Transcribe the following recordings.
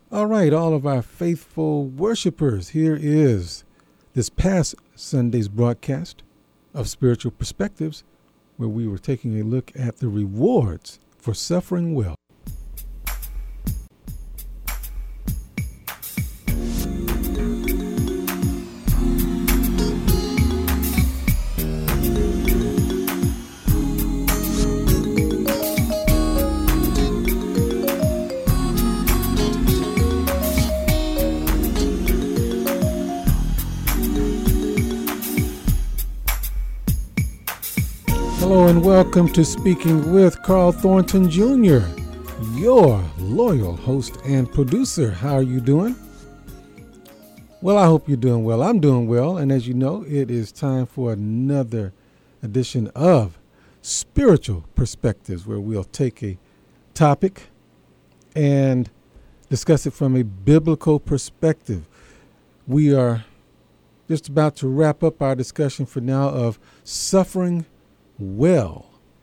All right, all of our faithful worshipers, here is this past Sunday's broadcast of Spiritual Perspectives, where we were taking a look at the rewards for suffering well. Hello and welcome to Speaking with Carl Thornton Jr., your loyal host and producer. How are you doing? Well, I hope you're doing well. I'm doing well, and as you know, it is time for another edition of Spiritual Perspectives, where we'll take a topic and discuss it from a biblical perspective. We are just about to wrap up our discussion for now of suffering well.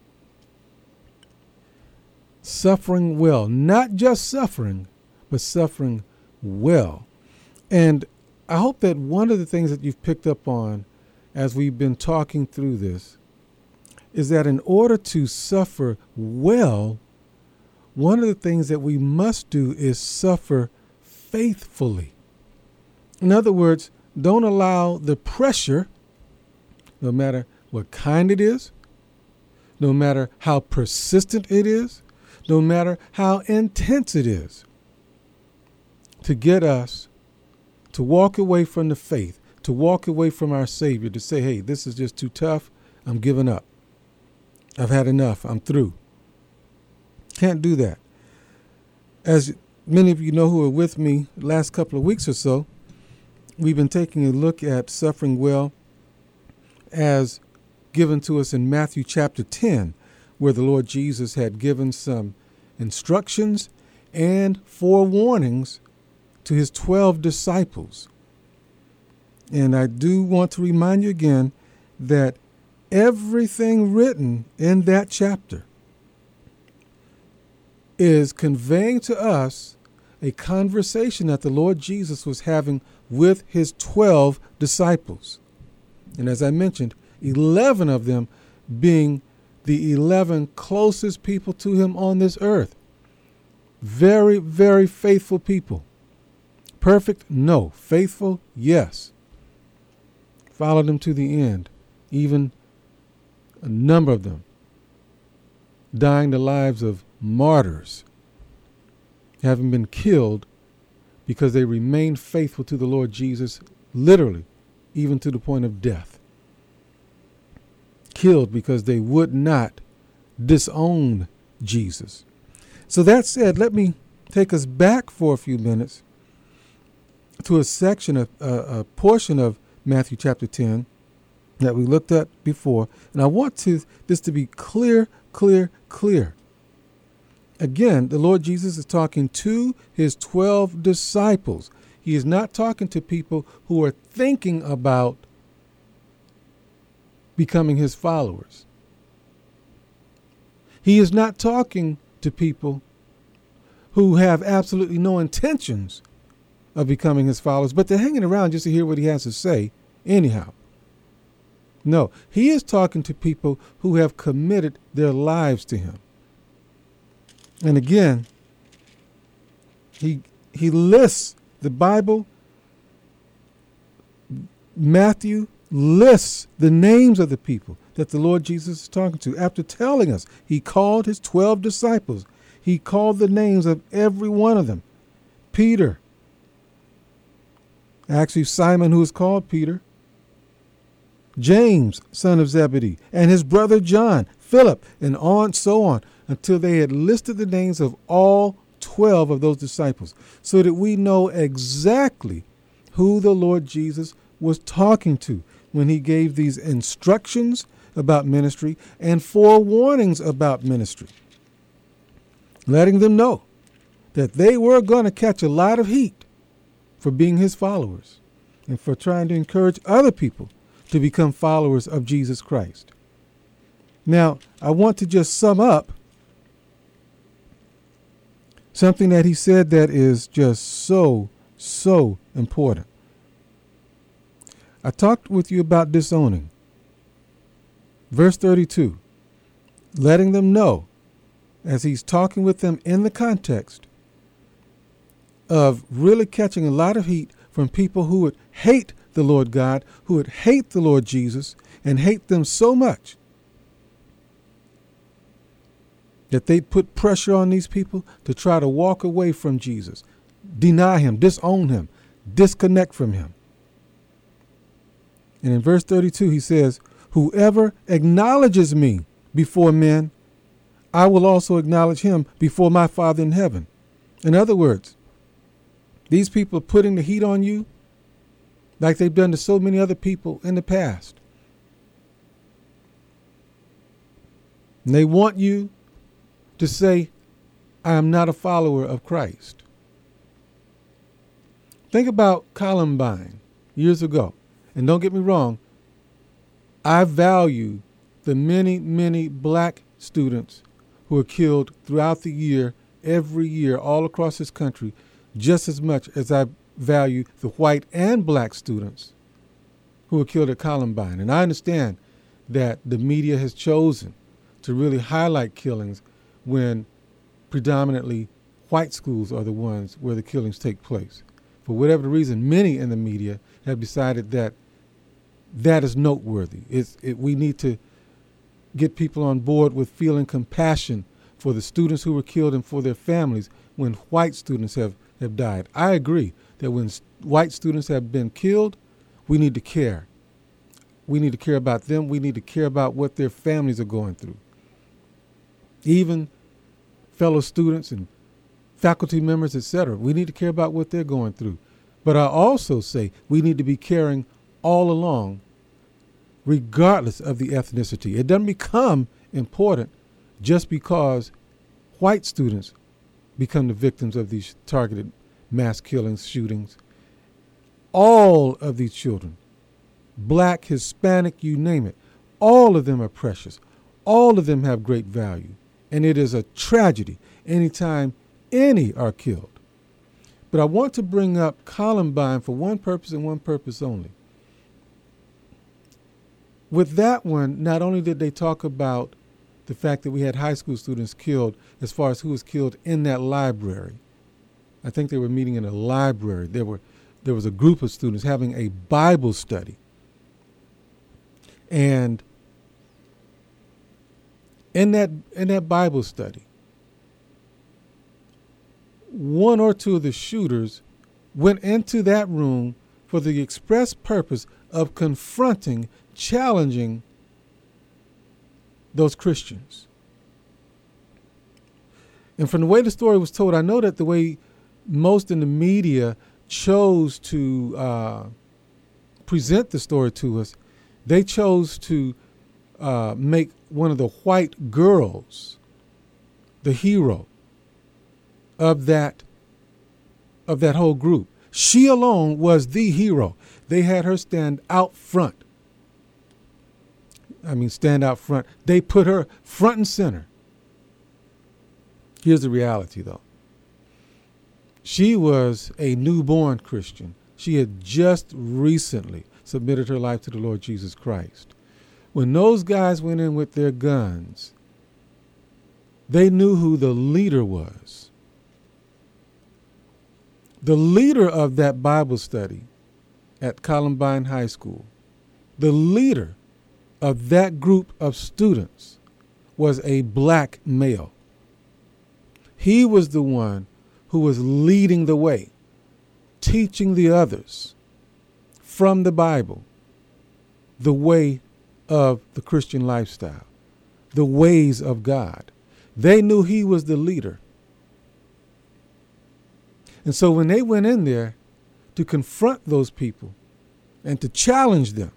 Suffering well. Not just suffering, but suffering well. And I hope that one of the things that you've picked up on as we've been talking through this is that in order to suffer well, one of the things that we must do is suffer faithfully. In other words, don't allow the pressure, no matter what kind it is, no matter how persistent it is, no matter how intense it is, to get us to walk away from the faith, to walk away from our Savior, to say, hey, this is just too tough. I'm giving up. I've had enough. I'm through. Can't do that. As many of you know who are with me the last couple of weeks or so, we've been taking a look at suffering well as given to us in Matthew chapter 10, where the Lord Jesus had given some instructions and forewarnings to his 12 disciples. And I do want to remind you again that everything written in that chapter is conveying to us a conversation that the Lord Jesus was having with his 12 disciples. And as I mentioned, 11 of them being the 11 closest people to him on this earth. Very, very faithful people. Perfect? No. Faithful? Yes. Followed him to the end. Even a number of them dying the lives of martyrs, having been killed because they remained faithful to the Lord Jesus, literally, even to the point of death. Killed because they would not disown Jesus. So that said, let me take us back for a few minutes to a section of a portion of Matthew chapter 10 that we looked at before. And I want this to be clear. Again, the Lord Jesus is talking to his 12 disciples. He is not talking to people who are thinking about becoming his followers. He is not talking to people who have absolutely no intentions of becoming his followers, but they're hanging around just to hear what he has to say anyhow. No, he is talking to people who have committed their lives to him. And again, he lists the Bible, Matthew lists the names of the people that the Lord Jesus is talking to. After telling us, he called his 12 disciples. He called the names of every one of them. Peter, actually Simon, who is called Peter, James, son of Zebedee, and his brother John, Philip, and on so on, until they had listed the names of all 12 of those disciples, so that we know exactly who the Lord Jesus was talking to when he gave these instructions about ministry and forewarnings about ministry, letting them know that they were going to catch a lot of heat for being his followers and for trying to encourage other people to become followers of Jesus Christ. Now, I want to just sum up Something that he said that is just so important. I talked with you about disowning. Verse 32, letting them know, as he's talking with them in the context of really catching a lot of heat from people who would hate the Lord God, who would hate the Lord Jesus, and hate them so much that they'd put pressure on these people to try to walk away from Jesus, deny him, disown him, disconnect from him. And in verse 32, he says, whoever acknowledges me before men, I will also acknowledge him before my Father in heaven. In other words, these people are putting the heat on you like they've done to so many other people in the past. And they want you to say, I am not a follower of Christ. Think about Columbine years ago. And don't get me wrong, I value the many black students who are killed throughout the year, every year, all across this country, just as much as I value the white and black students who were killed at Columbine. And I understand that the media has chosen to really highlight killings when predominantly white schools are the ones where the killings take place. For whatever the reason, many in the media have decided that that is noteworthy. We need to get people on board with feeling compassion for the students who were killed and for their families when white students have died. I agree that when white students have been killed, we need to care. We need to care about them. We need to care about what their families are going through. Even fellow students and faculty members, etc., we need to care about what they're going through. But I also say we need to be caring all along, regardless of the ethnicity. It doesn't become important just because white students become the victims of these targeted mass killings, shootings. All of these children, black, Hispanic, you name it, all of them are precious. All of them have great value. And it is a tragedy anytime any are killed. But I want to bring up Columbine for one purpose and one purpose only. With that one, not only did they talk about the fact that we had high school students killed as far as who was killed in that library. I think they were meeting in a library. There was a group of students having a Bible study. And in that Bible study, one or two of the shooters went into that room for the express purpose of confronting, challenging those Christians. And from the way the story was told, I know that the way most in the media chose to present the story to us, they chose to make one of the white girls the hero of that whole group. She alone was the hero. They had her stand out front. Stand out front. They put her front and center. Here's the reality, though. She was a newborn Christian. She had just recently submitted her life to the Lord Jesus Christ. When those guys went in with their guns, they knew who the leader was. The leader of that Bible study at Columbine High School, the leader of that group of students was a black male. He was the one who was leading the way, teaching the others from the Bible the way of the Christian lifestyle, the ways of God. They knew he was the leader. And so when they went in there to confront those people and to challenge them,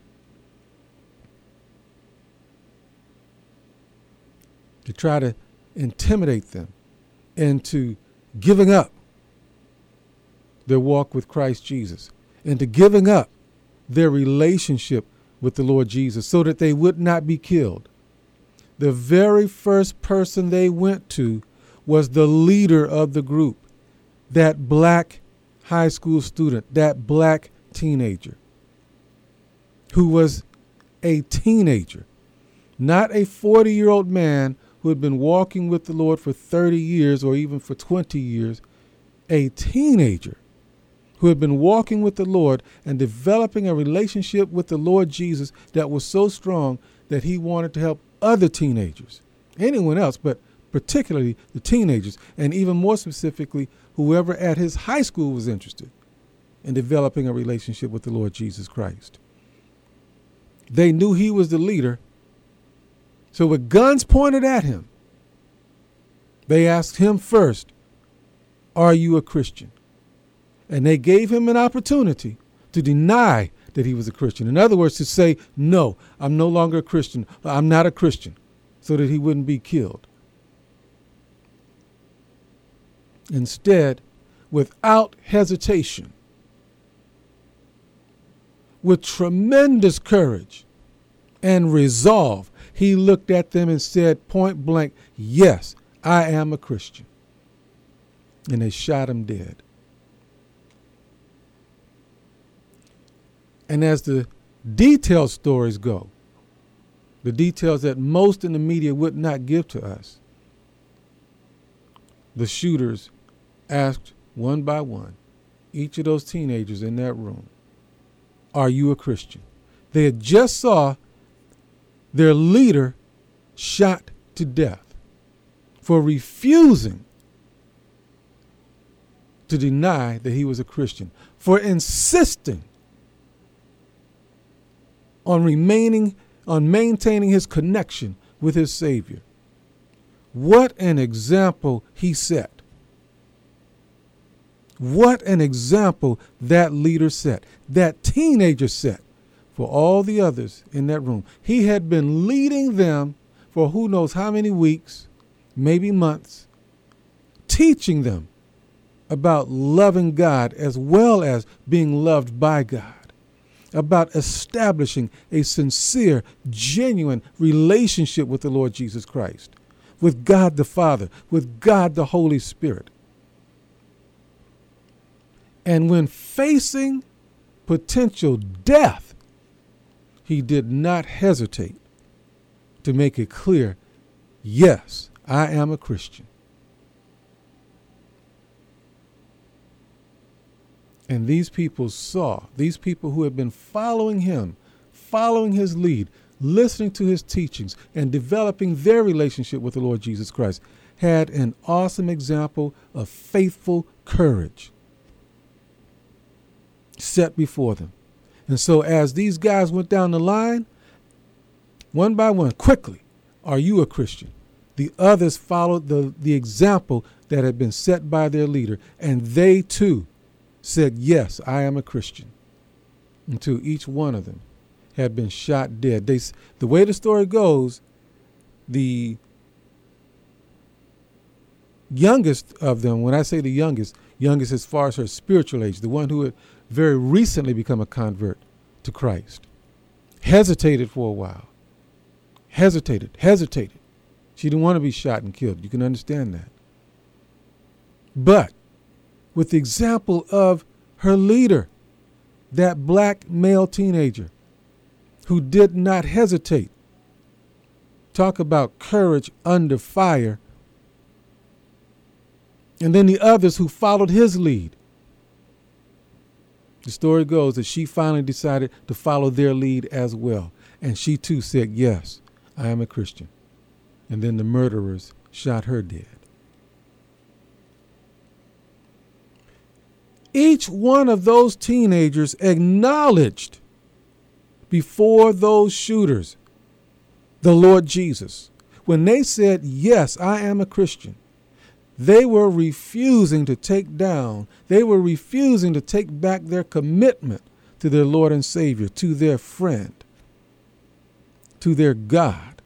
to try to intimidate them into giving up their walk with Christ Jesus, into giving up their relationship with the Lord Jesus so that they would not be killed, the very first person they went to was the leader of the group, that black high school student, that black teenager who was a teenager, not a 40-year-old man who had been walking with the Lord for 30 years or even for 20 years, a teenager who had been walking with the Lord and developing a relationship with the Lord Jesus that was so strong that he wanted to help other teenagers, anyone else, but particularly the teenagers, and even more specifically, whoever at his high school was interested in developing a relationship with the Lord Jesus Christ. They knew he was the leader. So with guns pointed at him, they asked him first, "Are you a Christian?" And they gave him an opportunity to deny that he was a Christian. In other words, to say, "No, I'm no longer a Christian. I'm not a Christian," so that he wouldn't be killed. Instead, without hesitation, with tremendous courage and resolve, he looked at them and said point blank, "Yes, I am a Christian." And they shot him dead. And as the detailed stories go, the details that most in the media would not give to us, the shooters asked one by one, each of those teenagers in that room, "Are you a Christian?" They had just saw their leader shot to death for refusing to deny that he was a Christian, for insisting on maintaining his connection with his Savior. What an example he set. What an example that leader set, that teenager set for all the others in that room. He had been leading them for who knows how many weeks, maybe months, teaching them about loving God as well as being loved by God, about establishing a sincere, genuine relationship with the Lord Jesus Christ, with God the Father, with God the Holy Spirit. And when facing potential death, he did not hesitate to make it clear, "Yes, I am a Christian." And these people who had been following him, following his lead, listening to his teachings, and developing their relationship with the Lord Jesus Christ, had an awesome example of faithful courage set before them. And so as these guys went down the line, one by one, quickly, "Are you a Christian?" The others followed the example that had been set by their leader, and they too said, "Yes, I am a Christian," until each one of them had been shot dead. The way the story goes, the youngest of them, when I say the youngest as far as her spiritual age, the one who had very recently become a convert to Christ, hesitated for a while. Hesitated. She didn't want to be shot and killed. You can understand that. But with the example of her leader, that black male teenager who did not hesitate. Talk about courage under fire. And then the others who followed his lead. The story goes that she finally decided to follow their lead as well. And she too said, "Yes, I am a Christian." And then the murderers shot her dead. Each one of those teenagers acknowledged before those shooters the Lord Jesus. When they said, "Yes, I am a Christian," they were refusing to take down, they were refusing to take back their commitment to their Lord and Savior, to their friend, to their God.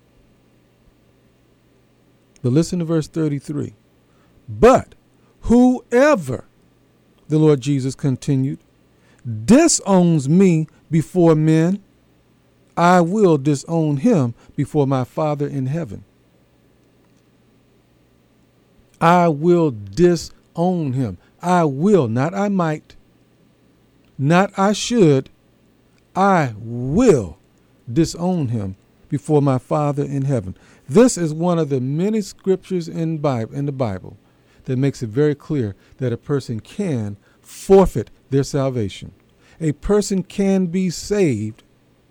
But listen to verse 33. "But whoever," the Lord Jesus continued, "disowns me before men, I will disown him before my Father in heaven." I will disown him. I will, not I might, not I should. I will disown him before my Father in heaven. This is one of the many scriptures in the Bible that makes it very clear that a person can forfeit their salvation. A person can be saved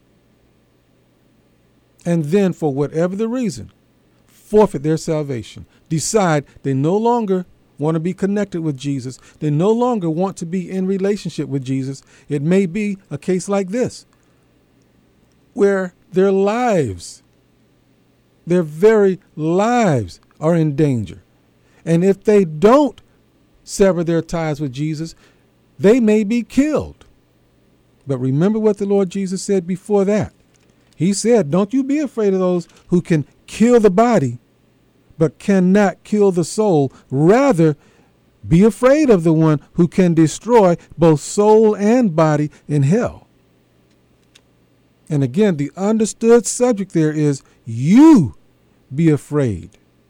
and then, for whatever the reason, forfeit their salvation. Decide they no longer want to be connected with Jesus. They no longer want to be in relationship with Jesus. It may be a case like this, where their lives, their very lives, are in danger. And if they don't sever their ties with Jesus, they may be killed. But remember what the Lord Jesus said before that. He said, don't you be afraid of those who can kill the body, but cannot kill the soul. Rather, be afraid of the one who can destroy both soul and body in hell. And again, the understood subject there is you be afraid.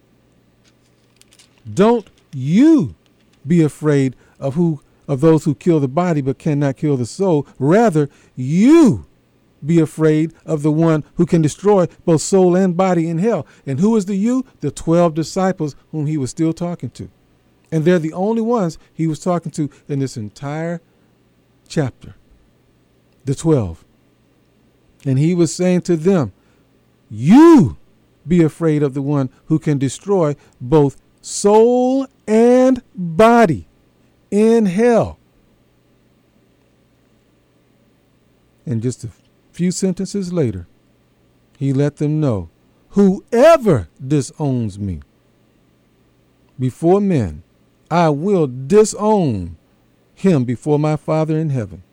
Don't you be afraid of those who kill the body but cannot kill the soul. Rather, you be afraid of the one who can destroy both soul and body in hell. And who is the you? The 12 disciples whom he was still talking to. And they're the only ones he was talking to in this entire chapter. The 12. And he was saying to them, you be afraid of the one who can destroy both soul and body in hell. And just a few sentences later, he let them know, whoever disowns me before men, I will disown him before my Father in heaven.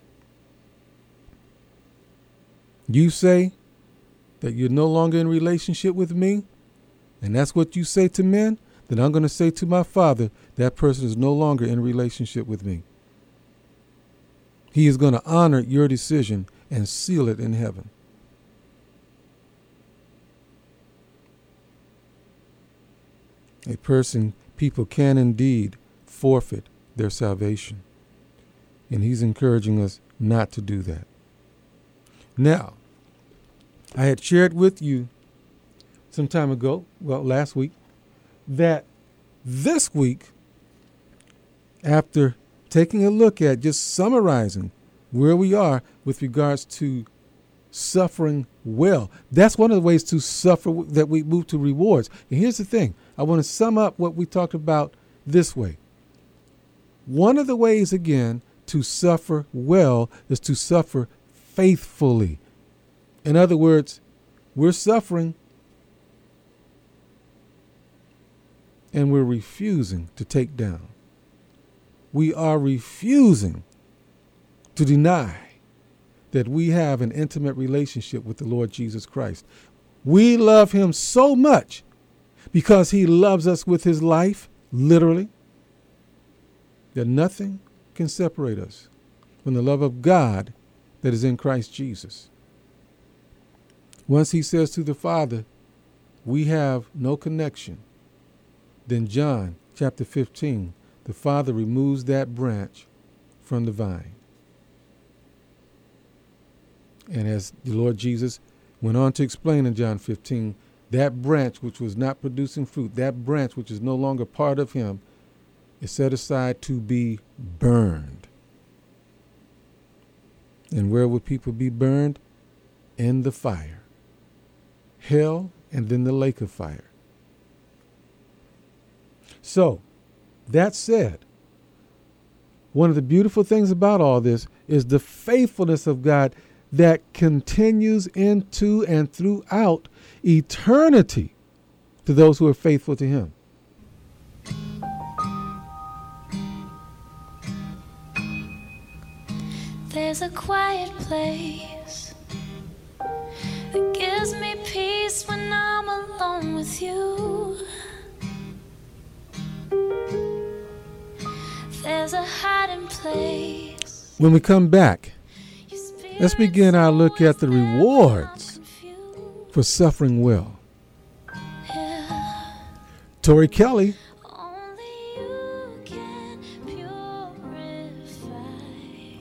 You say that you're no longer in relationship with me, and that's what you say to men, then I'm going to say to my Father, that person is no longer in relationship with me. He is going to honor your decision and seal it in heaven. People can indeed forfeit their salvation. And he's encouraging us not to do that. Now, I had shared with you some time ago, last week, that this week, after taking a look at just summarizing where we are with regards to suffering well, that's one of the ways to suffer, that we move to rewards. And here's the thing. I want to sum up what we talked about this way. One of the ways, again, to suffer well is to suffer faithfully. In other words, we're suffering and we're refusing to take down. We are refusing to deny that we have an intimate relationship with the Lord Jesus Christ. We love him so much because he loves us with his life, literally, that nothing can separate us from the love of God that is in Christ Jesus. Once he says to the Father, we have no connection, then John chapter 15, the Father removes that branch from the vine. And as the Lord Jesus went on to explain in John 15, that branch which was not producing fruit, that branch which is no longer part of him, is set aside to be burned. And where would people be burned? In the fire. Hell, and then the lake of fire. So, that said, one of the beautiful things about all this is the faithfulness of God that continues into and throughout eternity to those who are faithful to him. There's a quiet place that gives me peace when I'm alone with you. There's a hiding place. When we come back, let's begin our look at the rewards for suffering well. Tori Kelly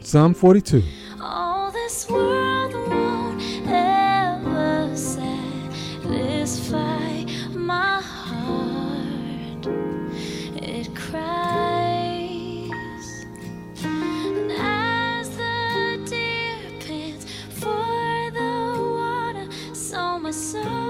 Psalm 42. All this world won't ever satisfy my heart. It cries, and as the deer pants for the water, so my soul